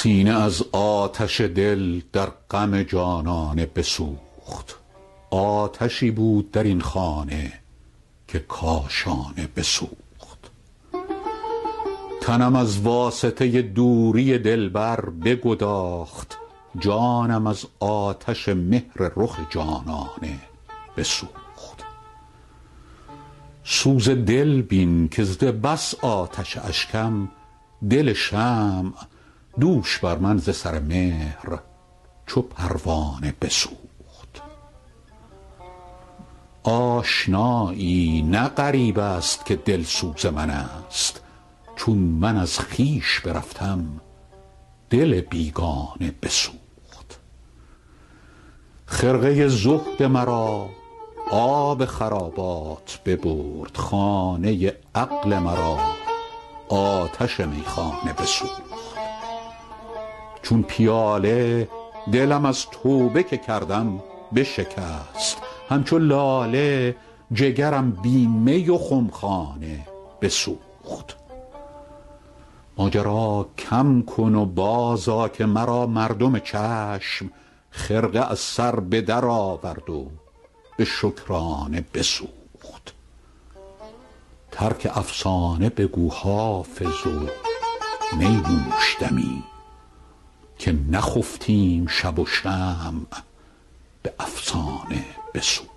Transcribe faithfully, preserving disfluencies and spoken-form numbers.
سینه از آتش دل در غم جانانه بسوخت. آتشی بود در این خانه که کاشانه بسوخت. تنم از واسطه دوری دلبر بگداخت، جانم از آتش مهر رخ جانانه بسوخت. سوز دل بین که ز بس آتش اشکم، دل شمع دوش بر من ز سر مهر چو پروانه بسوخت. آشنایی نه غریب است که دل سوز من است، چون من از خویش برفتم دل بیگانه بسوخت. خرقه زهد مرا آب خرابات ببرد، خانه عقل مرا آتش میخانه بسوخت. چون پیاله دلم از توبه که کردم بشکست، همچو لاله جگرم بی می و خمخانه بسوخت. ماجرا کم کن و بازآ که مرا مردم چشم، خرقه از سر به در آورد و به شکرانه بسوخت. ترک افسانه بگو حافظ و می نوش دمی، که نخفتیم شب و شمع به افسانه بسوخت.